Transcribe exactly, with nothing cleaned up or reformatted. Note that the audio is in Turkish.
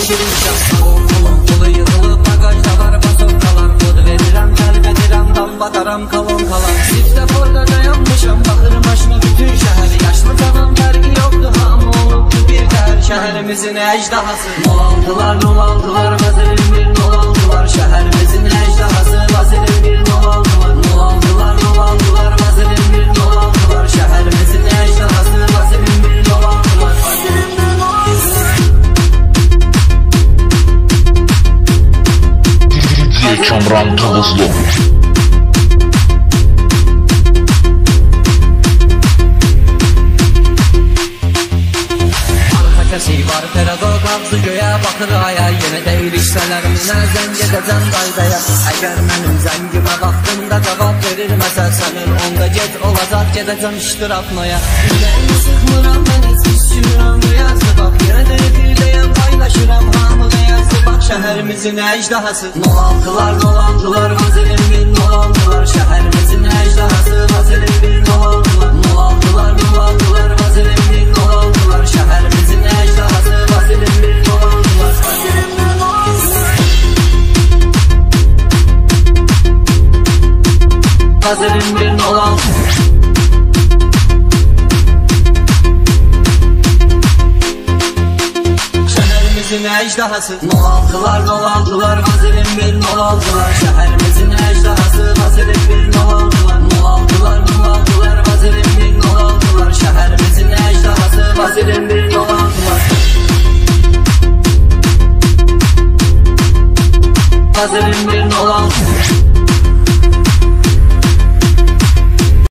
şirin şahsın Kolu yığılıp bagajdalar basokkalar Kod verirəm, qəlb edirəm, dam bataram kalon kalan Sifdə porda dayanmışam, baxır maşına bütün şəhər Yaşlı canan fərqi yoktu, hamı olubdu bir tər Şəhərimizin əcdahası Nol aldılar, nol aldılar, vəzirin bir nol aldılar Şəhərimizin əcdahası, vəzirin bir nol aldılar Nol aldılar, nol aldılar, vəzirin bir nol aldılar Şəhərimizin əcdahası, vəzirin bir nol aldılar Vəzirin bir nol aldılar Kamran Tavuzlu Kəsi var pedagog ağzı göyə baxır aya Yenə deyir işsələrimlə zəng edəcəm qaydaya Əgər mənim zəngimə vaxtında cavab verilməsə Sənin onda gec olacaq gedəcəm iştiraknoya Ürəyimi sıxmıram mən heç düşürəm rüyası Bax yenə də dildəyəm paylaşıram hamıda yazı Bax şəhərimizin əcdahası Nol aldılar, nol aldılar, vazirin bir nol aldılar Şəhərimizin əcdahası, vazirin bir nol aldılar Nol aldılar, nol aldılar, vazirin bir nol aldılar Şəhərimizin əcdahası, vazirin bir nol aldılar Vazirin bir nol aldılar Vazirin bir nol aldılar Şəhərimizin əcdahası Nol aldılar, nol aldılar, vazirin bir nol aldılar Şəhərimizin əcdahası, vazirin bir nol aldılar Nol aldılar, nol aldılar, vazirin bir nol aldılar Şəhərimizin əcdahası, vazirin bir nol aldılar Vazirin bir nol aldılar